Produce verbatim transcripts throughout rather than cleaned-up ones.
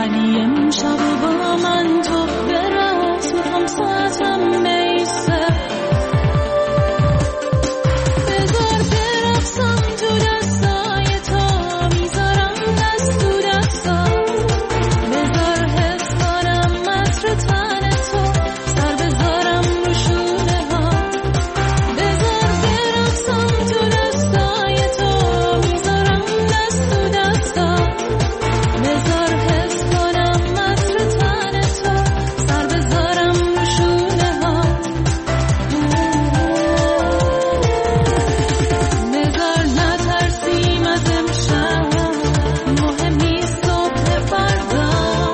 ولی امشب با من تو برقص میخوام ساعتم میسه بذار برقصم تو دستای تو میذارم دست تو دستا بذار حس کنم عطر تن تو سر بذارم رو شونه ها بذار برقصم تو دستای تو میذارم دست تو دستا بذار حس کنم عطر تن تو سر بذارم رو شونه ها بذار نترسیم از امشب مهم نیست صبح فردا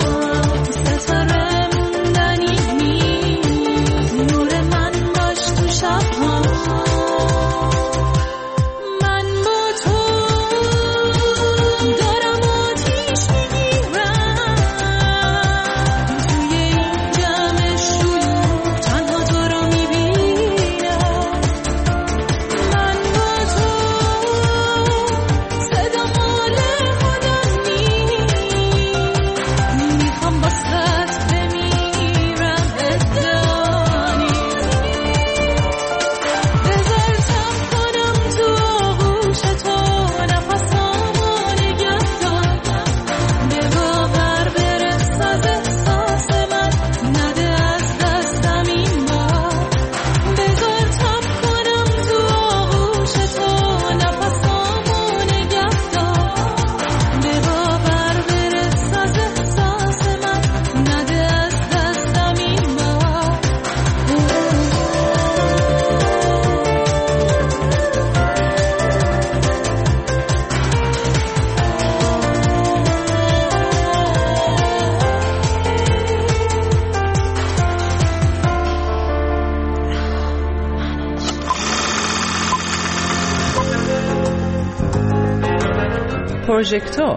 ستاره موندنی نیست نور من باش تو شبها من با تو دارم آتیش میگیرم توی این جمع شلوغ تنها تو رو میبینم من با تو صدا مال خودم نیست میخوام با سط بمیرم ادعا نیست بذار تب کنم تو آغوش تو نفسامو نگه دار به باور برس از احساس من نده از دستم این بار بذار تب کنم تو آغوش تو نفسامو نگه دار به باور برس از احساس من نده از دستم این بار پروژکتور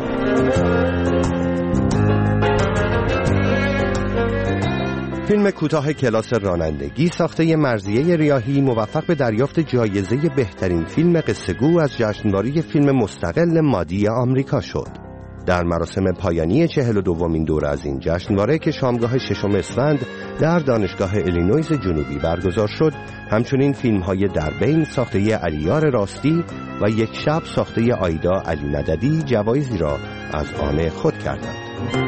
فیلم کوتاه کلاس رانندگی ساخته مرضیه ریاحی موفق به دریافت جایزه بهترین فیلم قصه‌گو از جشنواره فیلم مستقل مادی آمریکا شد. در مراسم پایانی چهل و دومین دوره از این جشنواره که شامگاه ششم اسفند در دانشگاه ایلینویز جنوبی برگزار شد، همچنین فیلم‌های در بین ساخته علیار راستی و یک شب ساخته آیدا علی مددی جوایزی را از آن خود کردند.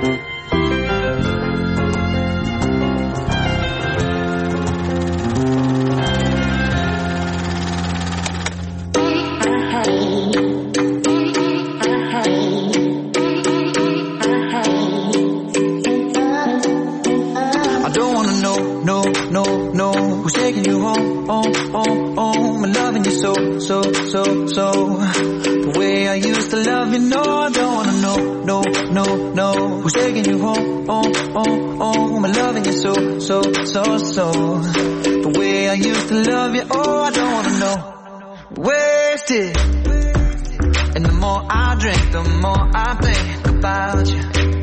I don't wanna know, no, no, no, who's taking you home, home, home, home, and loving you so, so, so, so, the way I used to love you. No, I don't wanna know, no, no, no, who's taking you home, home, home, home, and loving you so, so, so, so, the way I used to love you. Oh, I don't wanna know, wasted, and the more I drink, the more I think about you.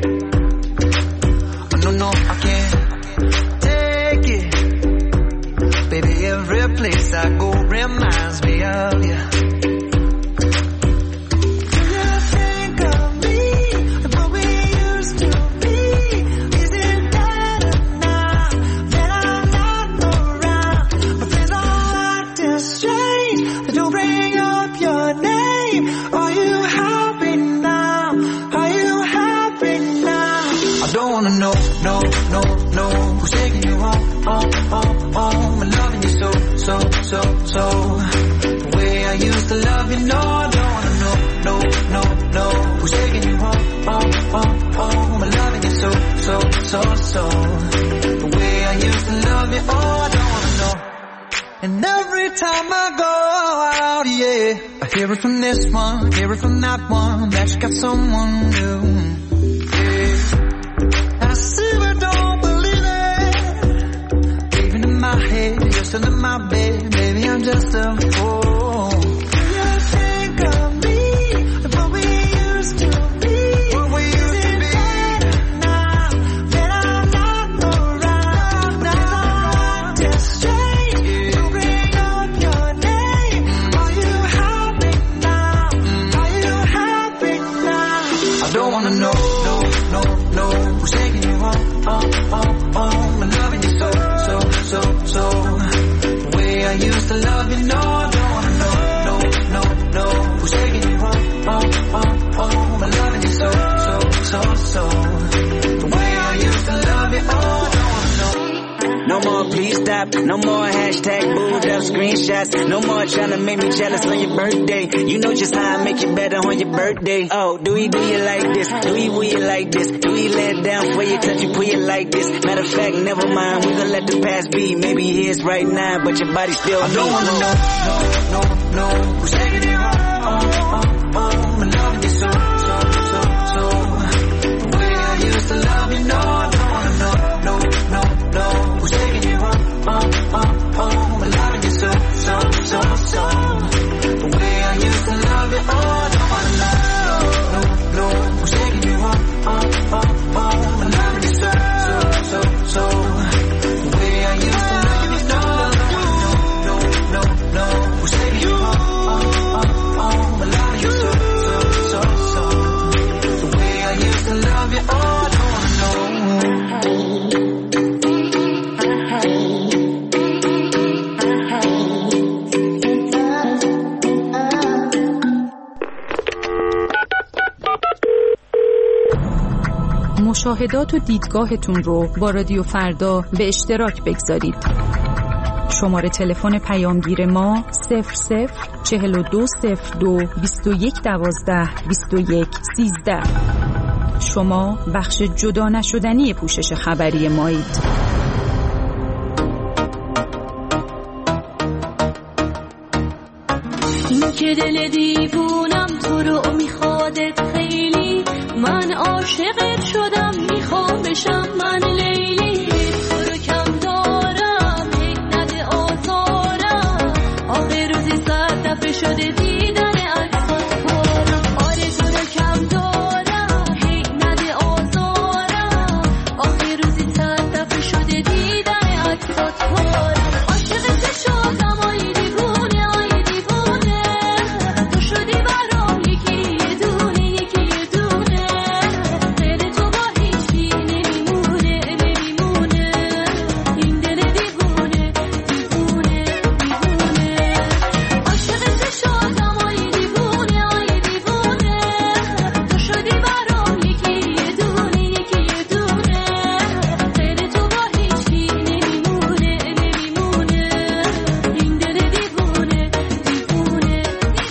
Oh, no, no, I can't take it. Baby, every place I go reminds me of you. Do you think of me and what we used to be? Is it better now that I'm not around? My friends all acting strange. They don't bring up your name. Are you happy now? Are you happy now? I don't wanna know, no, no, no, who's taking you home, home, home, home, and loving you so, so, so, so, the way I used to love you. No, I don't wanna know, no, no, no, who's taking you home, home, home, home, and loving you so, so, so, so, the way I used to love you. Oh, I don't wanna know. And every time I go out, yeah, I hear it from this one, hear it from that one, that you got someone new. Yeah. I see but don't believe it. Even in my head, you're still in my bed. Maybe I'm just a fool. Do you think of me and what we used to be? What we used to be. Now that I'm not around, now I'm just strange. You bring up your name. Are you happy now? Are you happy now? I don't wanna know, no, no, no. who's taking you home, home, home, home, and loving you so, so, so, so. The way I used to love you, no, I don't wanna know, no, no, no. Who's taking you home, home, home, home, and loving you so, so, so, so. The way I used to love you, oh, I don't wanna know. No more please stop, no more hashtag booed up screenshots. No more trying to make me jealous on your birthday. You know just how I make you better on your birthday. Oh, do we do you like this? Do we will you like this? Do we let down for you, touch you, put you like this? Matter of fact, never mind, we gonna let the past be. Maybe here's right now, but your body still I don't wanna know, no, no, no. Who's taking you home, home, home, home, and loving you so, so, so, so. The way I used to love you, no, I don't wanna know, no, no, no. Who's taking you home, home, home, home, and loving you so, so, so, so. The way I used to love you, oh, I don't wanna know, no, no. Who's taking you home, home, home, home, and loving you so, so, so, so. The way I used to love you, no, no, no, no, no. Who's taking you home, home, home, home, and loving you so, so, so, so. The way I used to love you, oh, I don't wanna know. مشاهدات و دیدگاهتون رو با رادیو فردا به اشتراک بگذارید. شماره تلفن پیامگیر ما صفر صفر چهل و دو صفر دو بیست و یک دوازده بیست و یک سیزده. شما بخش جدا نشدنی پوشش خبری مایید. این که دل دیوونم تو رو میخوادت خیلی، من عاشقت شدم میخوام بشم من لیلی. تو رو کم دارم هی نده آزارم، آخه روزی صد دفعه شده دیدن عکسات پارم. آره تو رو کم دارم هی نده آزارم، آخه روزی صد دفعه شده دیدن عکسات پارم. عاشقت شدم آی دیوونه آی دیوونه، تو شدی برام یکی یه دونه یکی یه دونه. غیر تو با هیچی نمیمونه نمیمونه، این دل دیوونه دیوونه دیوونه. عاشقت شدم آی دیوونه آی دیوونه، تو شدی برام یکی یه دونه یکی یه دونه. غیر تو با هیچی نمیمونه نمیمونه، این دل دیوونه دیوونه دیوونه.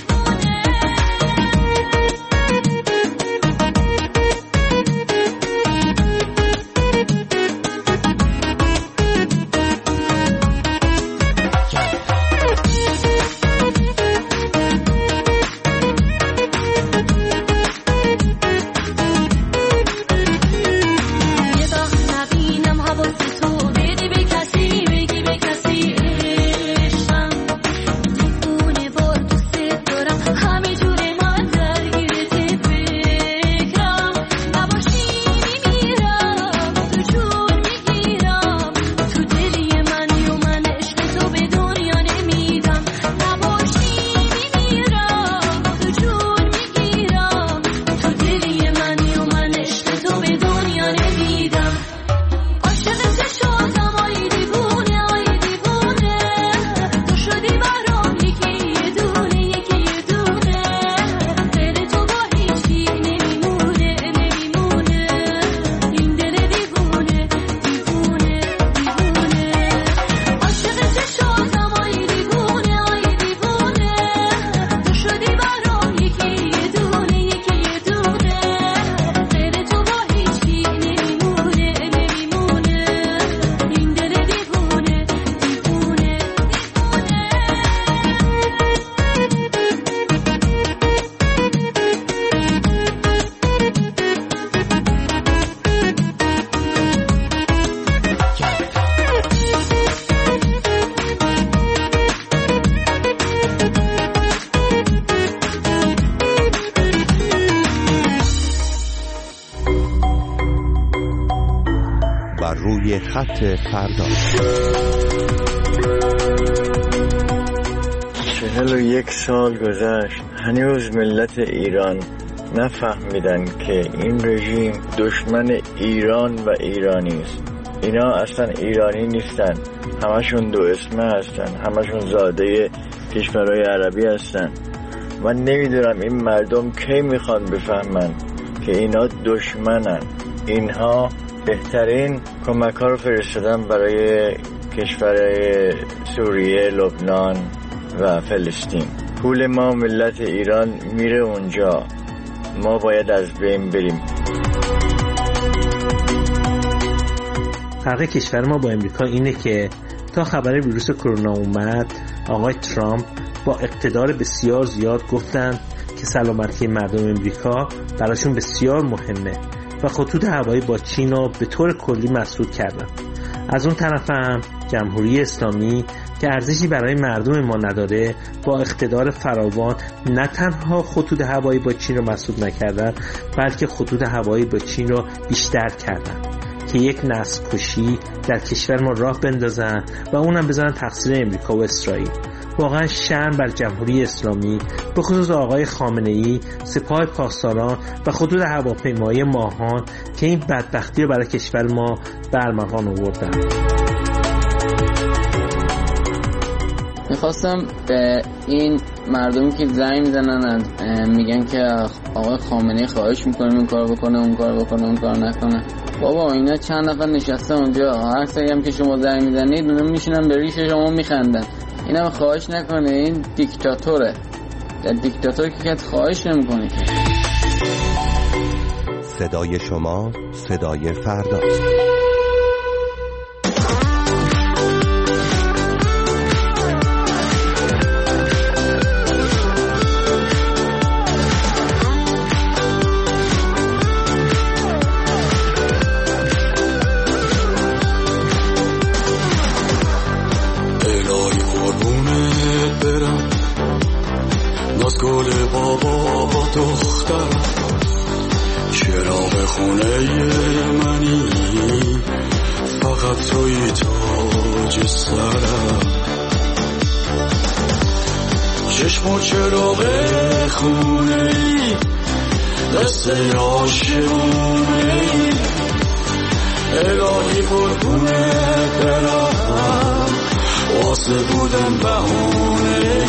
یه وقت نبینم حواس تو بدی به کسی بگی به کسی عشقم دیوونه وار دوست دارم، همه جور من درگیرت فکرم. نباشی میمیرم تو جون میگیرم، تو دلی منی و من عشق تو به دنیا نمیدم. نباشی میمیرم تو جون میگیرم، تو دلی منی و من عشق تو به دنیا نمیدم. عاشقت شدم آی دیوونه آی دیوونه، تو شدی برام یکی یه دونه یکی یه دونه. غیر تو با هیچی نمیمونه نمیمونه، این دل دیوونه دیوونه دیوونه. عاشقت شدم آی دیوونه آی دیوونه، تو شدی برام یکی یه دونه یکی یه دونه. غیر تو با هیچی نمیمونه نمیمونه، این دل دیوونه دیوونه دیوونه. بر روی خط فردا. چهل و یک سال گذشت، هنوز ملت ایران نفهمیدن که این رژیم دشمن ایران و ایرانی است. اینا اصلا ایرانی نیستن، همشون دو اسمه هستن، همشون زاده کشورهای عربی هستن. من نمیدونم این مردم کی میخوان بفهمن که اینا دشمنن. اینها بهترین کمک ها رو فرستادن برای کشورهای سوریه، لبنان و فلسطین. پول ما ملت ایران میره اونجا، ما باید از بین بریم. فرق کشور ما با امریکا اینه که تا خبر ویروس کرونا اومد آقای ترامپ با اقتدار بسیار زیاد گفتن که سلامتی مردم امریکا براشون بسیار مهمه و خطوط هوایی با چین رو به طور کلی مسدود کردن. از اون طرف هم جمهوری اسلامی که ارزشی برای مردم ما نداره با اقتدار فراوان نه تنها خطوط هوایی با چین رو مسدود نکردن بلکه خطوط هوایی با چین رو بیشتر کردن که یک نسل کشی در کشور ما راه بندازن و اونم بذارن تقصیر امریکا و اسرائیل. واقعا شرم بر جمهوری اسلامی، به خصوص آقای خامنه‌ای، سپاه پاسداران و خطوط هواپیمایی ماهان که این بدبختی رو برای کشور ما برمغان آوردن. میخواستم به این مردمی که زنگ میزنن میگن که آقای خامنه‌ای خواهش میکنیم این کار بکنه اون کار بکنه اون کار نکنه، بابا اینا چند نفر نشسته اونجا، هر سری هم که شما زنگ میزنید اونا میشینن به ریش شما میخندن. اینم خواهش نکنه، این دیکتاتوره. در دیکتاتور که کت خواهش نمیکنه. صدای شما صدای فردا. گل بابا با دختر چراغ خونه منی، فقط توی تاج سرم، چشم و چراغ خونه دسته عاشقونه، الهی قربونه برم واسه بودن بهونه.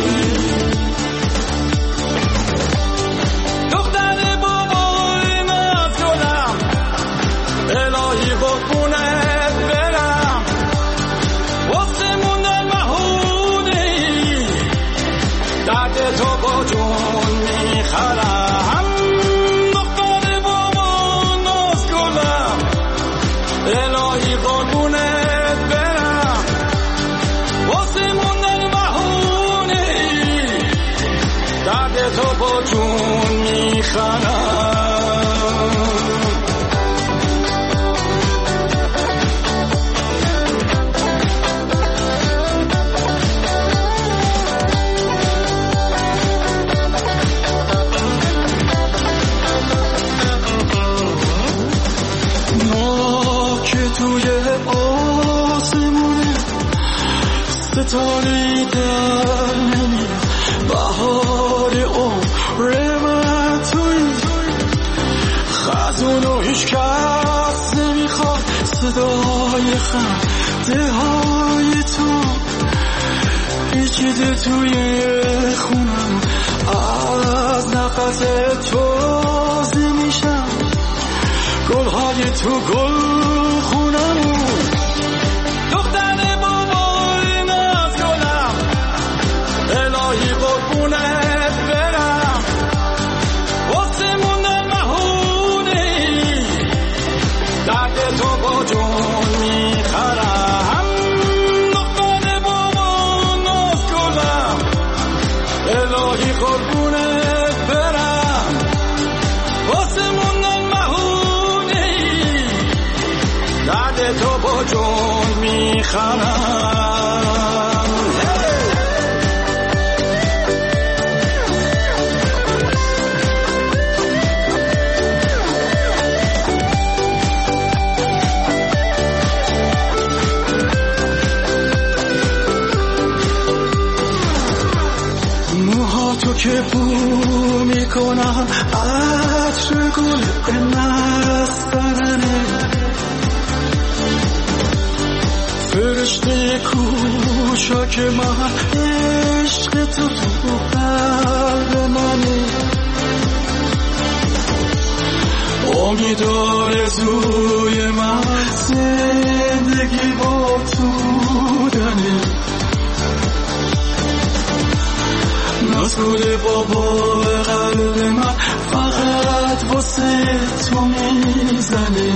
ستاره در نمی بهار عمر من توی خزون و هیچ کس نمیخواد صدای خنده های تو پیچیده توی خونم، از نفس تازه میشم گلهای تو گل خونم. موها تو که بو میکنم عطر گل به نسترنه فرشته کوچک من عشق تو تو قلب منه امید آرزوی من زندگی با تو بودنه نازگل بابا قلب من فقط واسه تو میزنه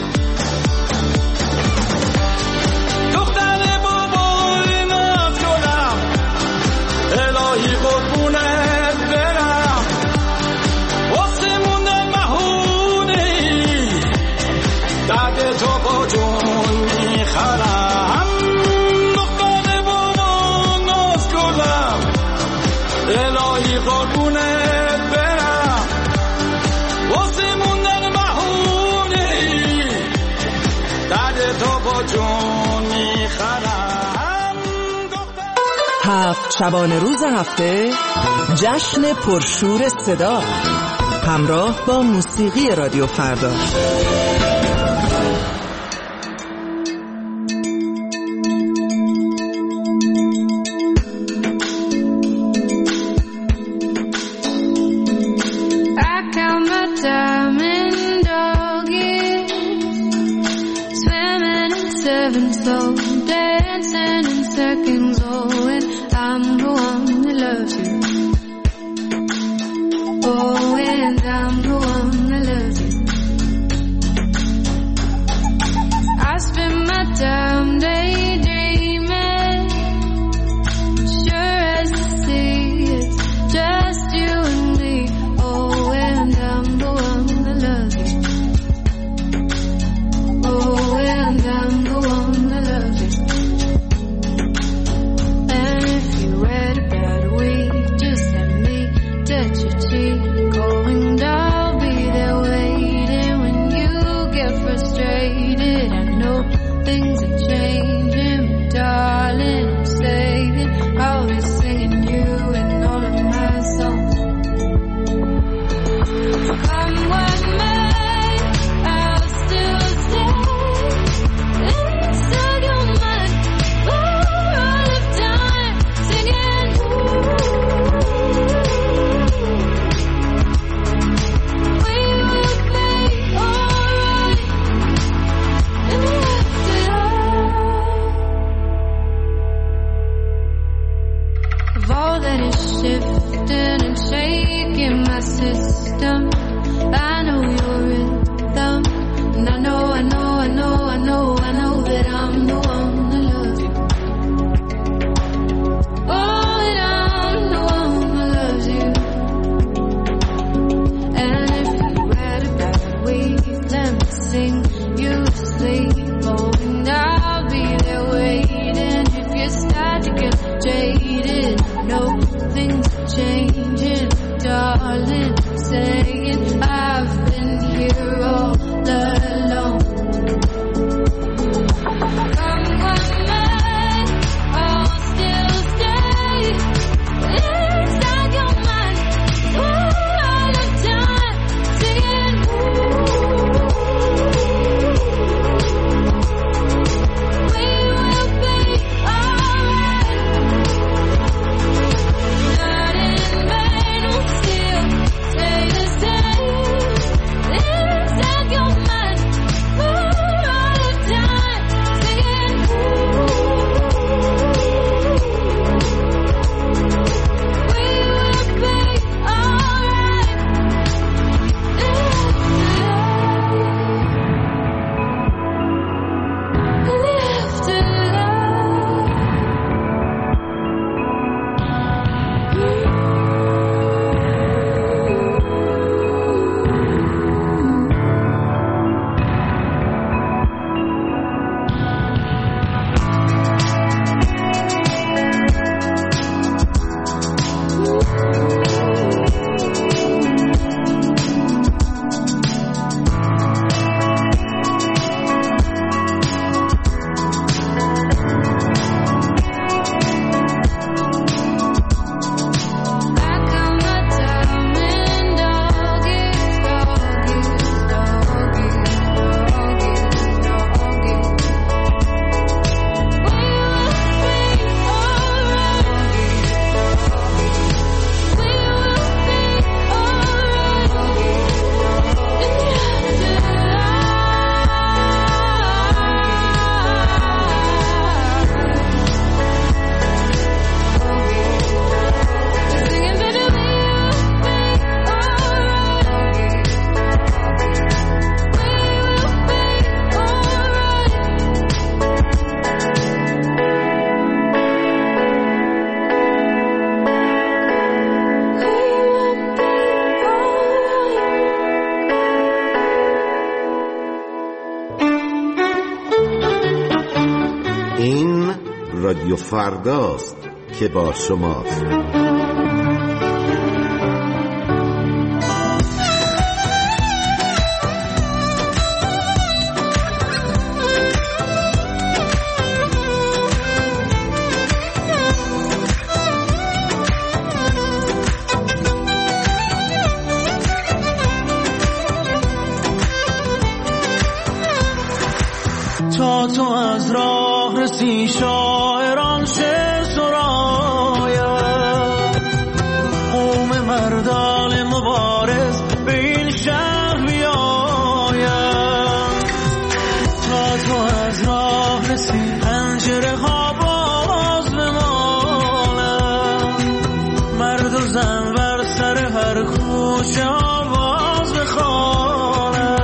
دختر بابا نازگلم الهی قربونت برم واسه موندن مهونه درد تو با جون میخرم دختر بابا نازگلم الهی قربونت برم واسه موندن مهونه درد تو با جون میخرم. هفت شبانه روز هفته جشن پرشور صدا همراه با موسیقی رادیو فردا. Your mind رادیو فرداست که با شماست. تا تو از راه رسی شاعران شعر سراید، قوم مردان مبارز به این شهر بیاید. تا تو از راه رسی پنجره ها باز بماند، مرد و زن بر سر هر کوچه آواز بخواند.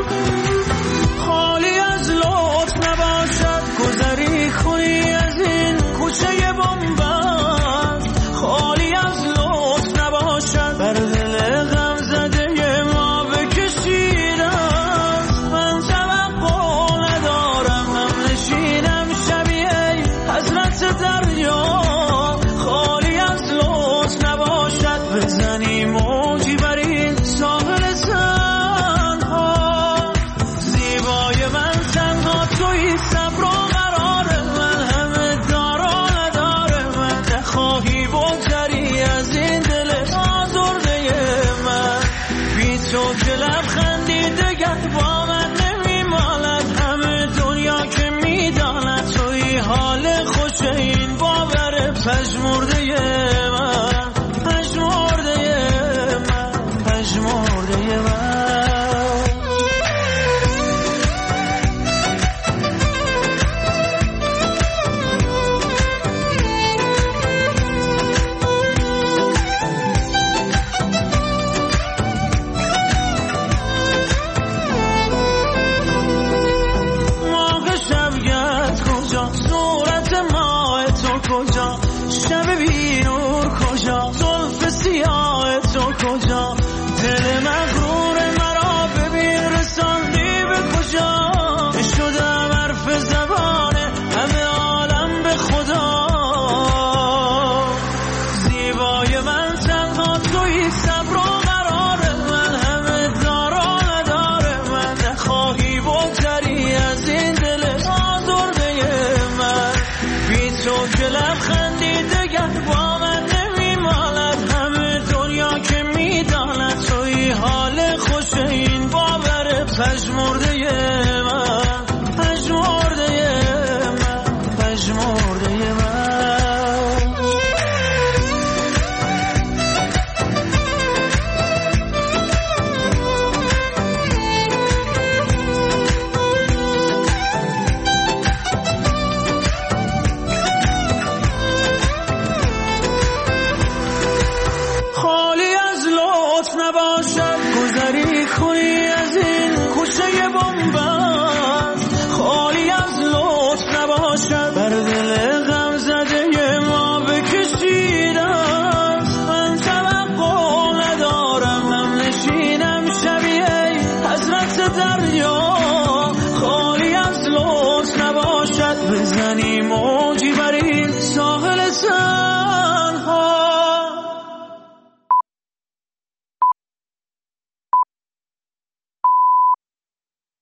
خالی از این کوچه بنبست، خالی از لطف نباشد بر دل غم زده ما بکشیده است. من توقع ندارم هم نشینم شبیه حضرت دریا، خالی از لطف نباشد بزنی موجی بر این ساحل تنها. زیبای من تنها تویی، صبر و خواهی بگذری از این دل آزرده من. بی تو که لبخندی دگر با من نمیماند، همه دنیا که میداند توی حال خوش این باور پژمرده من، پژمرده من، پژمرده من. کجا شب بی نور، کجا زلف سیاه تو، کجا دل مغرور مرا ببین رساندی به کجا. شدم حرف زبان همه عالم به خدا. زیبای من تنها تویی، صبر و قرار من، همه دار و ندار من. نخواهی بگذری از این دل آزرده من. بی تو که لبخندی دگر با من نمیماند، همه دنیا که میداند توی حال خوش این باور پژمرده من، پژمرده من، پژمرده من. نباشد گذری کنی از این کوچه بنبست، خالی از لطف نباشد بر دل غم زده ما بکشیده است. من توقع ندارم هم نشینم شبیه حضرت دریا، خالی از لطف نباشد بزنیم